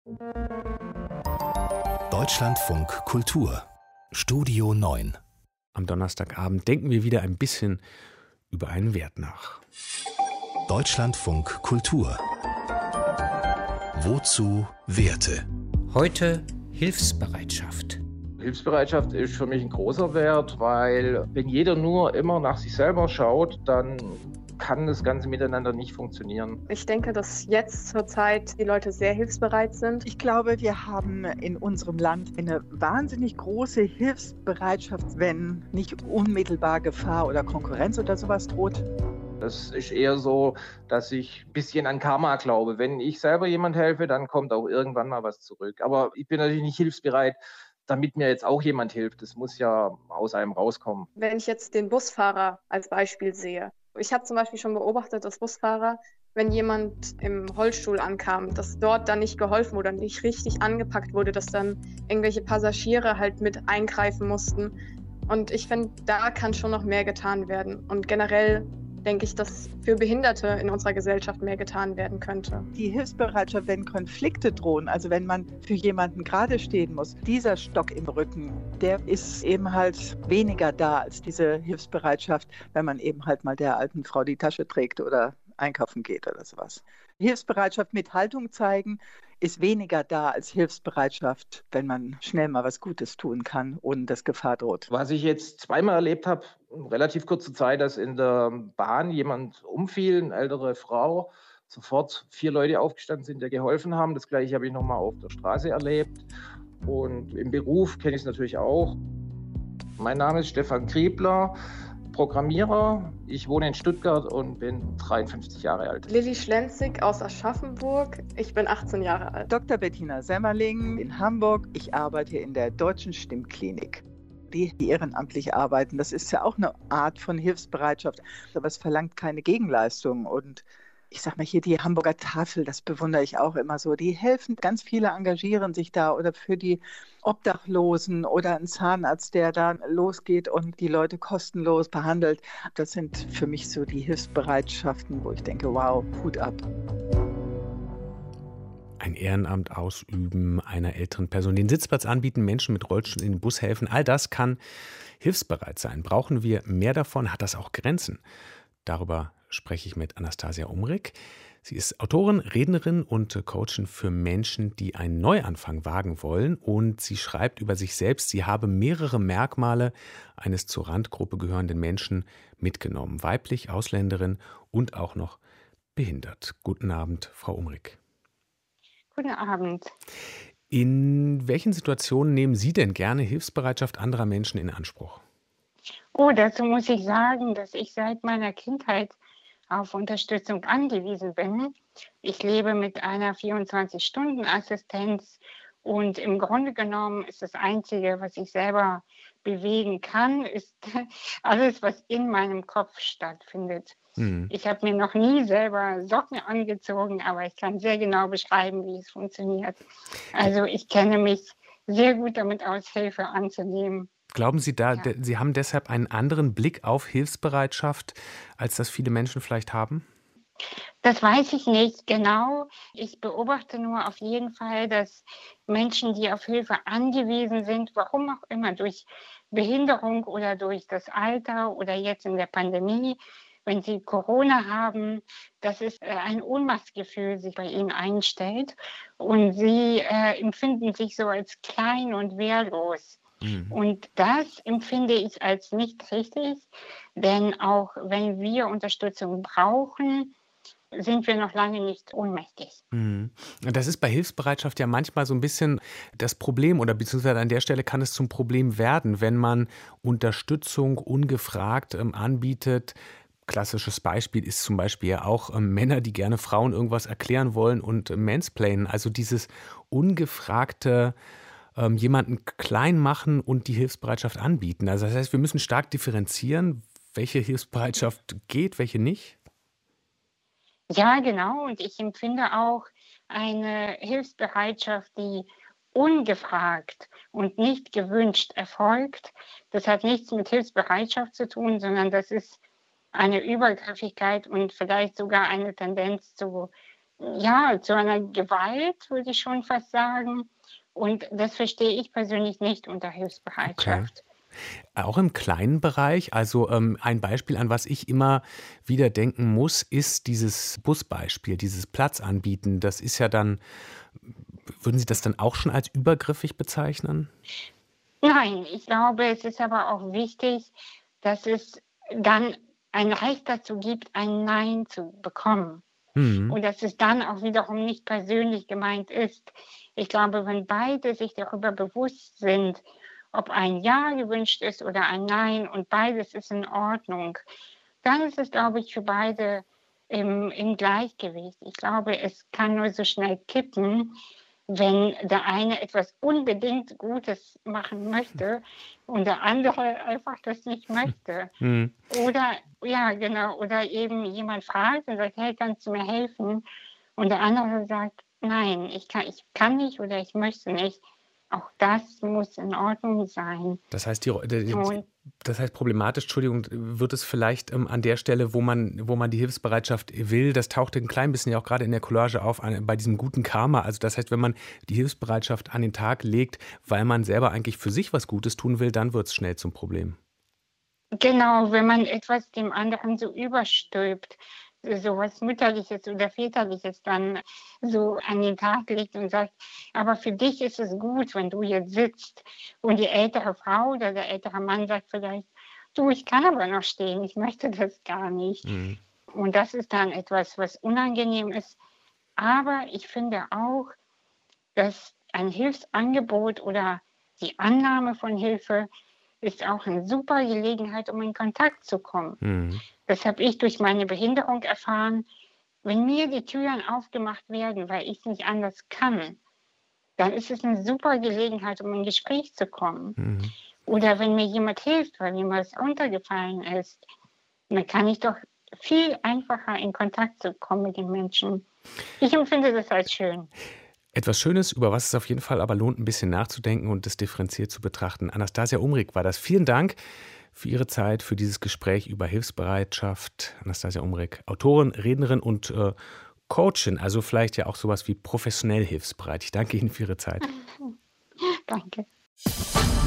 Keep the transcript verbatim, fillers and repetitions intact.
Deutschlandfunk Kultur Studio neun. Am Donnerstagabend denken wir wieder ein bisschen über einen Wert nach. Deutschlandfunk Kultur. Wozu Werte? Heute Hilfsbereitschaft. Hilfsbereitschaft ist für mich ein großer Wert, weil wenn jeder nur immer nach sich selber schaut, dann kann das Ganze miteinander nicht funktionieren. Ich denke, dass jetzt zur Zeit die Leute sehr hilfsbereit sind. Ich glaube, wir haben in unserem Land eine wahnsinnig große Hilfsbereitschaft, wenn nicht unmittelbar Gefahr oder Konkurrenz oder sowas droht. Das ist eher so, dass ich ein bisschen an Karma glaube. Wenn ich selber jemand helfe, dann kommt auch irgendwann mal was zurück. Aber ich bin natürlich nicht hilfsbereit, damit mir jetzt auch jemand hilft. Das muss ja aus einem rauskommen. Wenn ich jetzt den Busfahrer als Beispiel sehe. Ich habe zum Beispiel schon beobachtet, dass Busfahrer, wenn jemand im Rollstuhl ankam, dass dort dann nicht geholfen wurde, nicht richtig angepackt wurde, dass dann irgendwelche Passagiere halt mit eingreifen mussten. Und ich finde, da kann schon noch mehr getan werden. Und generell denke ich, dass für Behinderte in unserer Gesellschaft mehr getan werden könnte. Die Hilfsbereitschaft, wenn Konflikte drohen, also wenn man für jemanden gerade stehen muss, dieser Stock im Rücken, der ist eben halt weniger da als diese Hilfsbereitschaft, wenn man eben halt mal der alten Frau die Tasche trägt oder einkaufen geht oder sowas. Hilfsbereitschaft mit Haltung zeigen ist weniger da als Hilfsbereitschaft, wenn man schnell mal was Gutes tun kann, ohne dass Gefahr droht. Was ich jetzt zweimal erlebt habe, in relativ kurzer Zeit, dass in der Bahn jemand umfiel, eine ältere Frau, sofort vier Leute aufgestanden sind, die geholfen haben. Das Gleiche habe ich nochmal auf der Straße erlebt. Und im Beruf kenne ich es natürlich auch. Mein Name ist Stefan Kriebler, Programmierer. Ich wohne in Stuttgart und bin dreiundfünfzig Jahre alt. Lilly Schlenzig aus Aschaffenburg. Ich bin achtzehn Jahre alt. Doktor Bettina Semmerling in Hamburg. Ich arbeite in der Deutschen Stimmklinik. Die ehrenamtlich arbeiten, das ist ja auch eine Art von Hilfsbereitschaft, aber es verlangt keine Gegenleistung. Und ich sag mal hier, die Hamburger Tafel, das bewundere ich auch immer so. Die helfen, ganz viele engagieren sich da oder für die Obdachlosen oder ein Zahnarzt, der da losgeht und die Leute kostenlos behandelt. Das sind für mich so die Hilfsbereitschaften, wo ich denke, wow, Hut ab. Ein Ehrenamt ausüben, einer älteren Person den Sitzplatz anbieten, Menschen mit Rollstuhl in den Bus helfen, all das kann hilfsbereit sein. Brauchen wir mehr davon? Hat das auch Grenzen? Darüber spreche ich mit Anastasia Umrig. Sie ist Autorin, Rednerin und Coachin für Menschen, die einen Neuanfang wagen wollen. Und sie schreibt über sich selbst, sie habe mehrere Merkmale eines zur Randgruppe gehörenden Menschen mitgenommen. Weiblich, Ausländerin und auch noch behindert. Guten Abend, Frau Umrig. Guten Abend. In welchen Situationen nehmen Sie denn gerne Hilfsbereitschaft anderer Menschen in Anspruch? Oh, dazu muss ich sagen, dass ich seit meiner Kindheit auf Unterstützung angewiesen bin. Ich lebe mit einer vierundzwanzig-Stunden-Assistenz und im Grunde genommen ist das Einzige, was ich selber bewegen kann, ist alles, was in meinem Kopf stattfindet. Mhm. Ich habe mir noch nie selber Socken angezogen, aber ich kann sehr genau beschreiben, wie es funktioniert. Also ich kenne mich sehr gut damit aus, Hilfe anzunehmen. Glauben Sie da, Ja. de- Sie haben deshalb einen anderen Blick auf Hilfsbereitschaft, als das viele Menschen vielleicht haben? Das weiß ich nicht genau. Ich beobachte nur auf jeden Fall, dass Menschen, die auf Hilfe angewiesen sind, warum auch immer, durch Behinderung oder durch das Alter oder jetzt in der Pandemie, wenn sie Corona haben, dass es äh, ein Ohnmachtsgefühl sich bei ihnen einstellt und sie äh, empfinden sich so als klein und wehrlos. Mhm. Und das empfinde ich als nicht richtig, denn auch wenn wir Unterstützung brauchen, sind wir noch lange nicht ohnmächtig. Mhm. Das ist bei Hilfsbereitschaft ja manchmal so ein bisschen das Problem oder beziehungsweise an der Stelle kann es zum Problem werden, wenn man Unterstützung ungefragt ähm, anbietet. Klassisches Beispiel ist zum Beispiel ja auch ähm, Männer, die gerne Frauen irgendwas erklären wollen und äh, mansplainen. Also dieses ungefragte ähm, jemanden klein machen und die Hilfsbereitschaft anbieten. Also das heißt, wir müssen stark differenzieren, welche Hilfsbereitschaft geht, welche nicht. Ja, genau. Und ich empfinde auch eine Hilfsbereitschaft, die ungefragt und nicht gewünscht erfolgt. Das hat nichts mit Hilfsbereitschaft zu tun, sondern das ist eine Übergriffigkeit und vielleicht sogar eine Tendenz zu ja, zu einer Gewalt, würde ich schon fast sagen. Und das verstehe ich persönlich nicht unter Okay. Hilfsbereitschaft. Auch im kleinen Bereich, also ähm, ein Beispiel, an was ich immer wieder denken muss, ist dieses Busbeispiel, dieses Platz anbieten. Das ist ja dann, würden Sie das dann auch schon als übergriffig bezeichnen? Nein, ich glaube, es ist aber auch wichtig, dass es dann ein Recht dazu gibt, ein Nein zu bekommen. Mhm. Und dass es dann auch wiederum nicht persönlich gemeint ist. Ich glaube, wenn beide sich darüber bewusst sind, ob ein Ja gewünscht ist oder ein Nein und beides ist in Ordnung, dann ist es, glaube ich, für beide im, im Gleichgewicht. Ich glaube, es kann nur so schnell kippen, wenn der eine etwas unbedingt Gutes machen möchte und der andere einfach das nicht möchte. Mhm. Oder, ja, genau, oder eben jemand fragt und sagt, hey, kannst du mir helfen? Und der andere sagt, nein, ich kann, ich kann nicht oder ich möchte nicht. Auch das muss in Ordnung sein. Das heißt, die, die, Und das heißt problematisch, Entschuldigung, wird es vielleicht ähm, an der Stelle, wo man, wo man die Hilfsbereitschaft will, das tauchte ein klein bisschen ja auch gerade in der Collage auf, an, bei diesem guten Karma. Also das heißt, wenn man die Hilfsbereitschaft an den Tag legt, weil man selber eigentlich für sich was Gutes tun will, dann wird es schnell zum Problem. genau, wenn man etwas dem anderen so überstülpt, so was Mütterliches oder Väterliches dann so an den Tag legt und sagt, aber für dich ist es gut, wenn du jetzt sitzt. Und die ältere Frau oder der ältere Mann sagt vielleicht, du, ich kann aber noch stehen, ich möchte das gar nicht. Mhm. Und das ist dann etwas, was unangenehm ist. Aber ich finde auch, dass ein Hilfsangebot oder die Annahme von Hilfe ist auch eine super Gelegenheit, um in Kontakt zu kommen. Mhm. Das habe ich durch meine Behinderung erfahren. Wenn mir die Türen aufgemacht werden, weil ich es nicht anders kann, dann ist es eine super Gelegenheit, um in ein Gespräch zu kommen. Mhm. Oder wenn mir jemand hilft, weil mir was runtergefallen ist, dann kann ich doch viel einfacher in Kontakt zu kommen mit den Menschen. Ich empfinde das als schön. Etwas Schönes, über was es auf jeden Fall aber lohnt, ein bisschen nachzudenken und das differenziert zu betrachten. Anastasia Umrig war das. Vielen Dank für Ihre Zeit, für dieses Gespräch über Hilfsbereitschaft. Anastasia Umrig, Autorin, Rednerin und äh, Coachin, also vielleicht ja auch sowas wie professionell hilfsbereit. Ich danke Ihnen für Ihre Zeit. Danke.